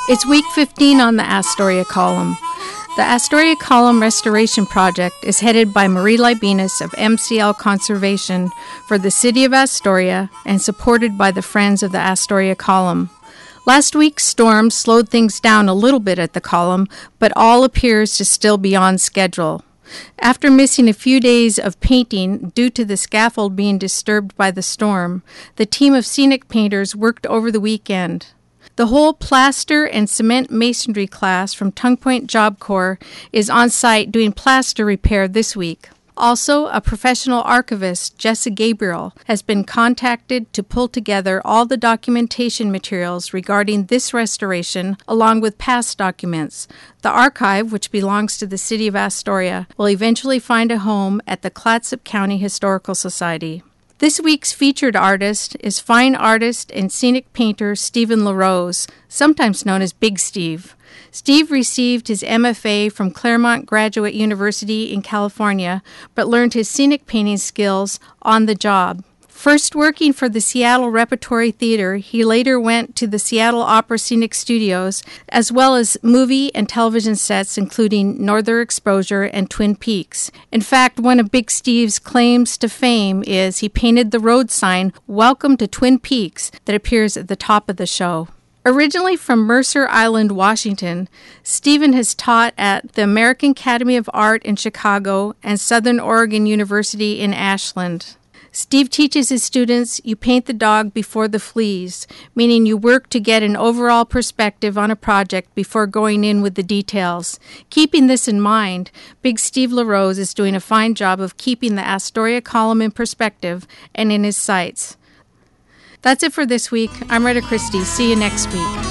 It's week 15 on the Astoria Column. The Astoria Column Restoration Project is headed by Marie Libenis of MCL Conservation for the City of Astoria and supported by the Friends of the Astoria Column. Last week's storm slowed things down a little bit at the column, but all appears to still be on schedule. After missing a few days of painting due to the scaffold being disturbed by the storm, the team of scenic painters worked over the weekend. The whole plaster and cement masonry class from Tongue Point Job Corps is on site doing plaster repair this week. Also, a professional archivist, Jessa Gabriel, has been contacted to pull together all the documentation materials regarding this restoration along with past documents. The archive, which belongs to the City of Astoria, will eventually find a home at the Clatsop County Historical Society. This week's featured artist is fine artist and scenic painter Stephen LaRose, sometimes known as Big Steve. Steve received his MFA from Claremont Graduate University in California, but learned his scenic painting skills on the job. First working for the Seattle Repertory Theater, he later went to the Seattle Opera Scenic Studios, as well as movie and television sets including Northern Exposure and Twin Peaks. In fact, one of Big Steve's claims to fame is he painted the road sign, "Welcome to Twin Peaks," that appears at the top of the show. Originally from Mercer Island, Washington, Stephen has taught at the American Academy of Art in Chicago and Southern Oregon University in Ashland. Steve teaches his students, you paint the dog before the fleas, meaning you work to get an overall perspective on a project before going in with the details. Keeping this in mind, Big Steve LaRose is doing a fine job of keeping the Astoria Column in perspective and in his sights. That's it for this week. I'm Retta Christie. See you next week.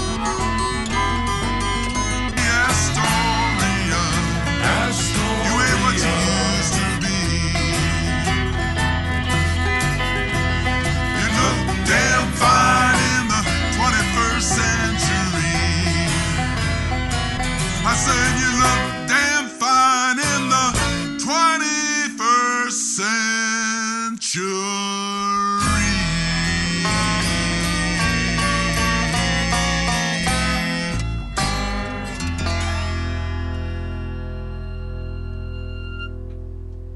I said you look damn fine in the 21st century.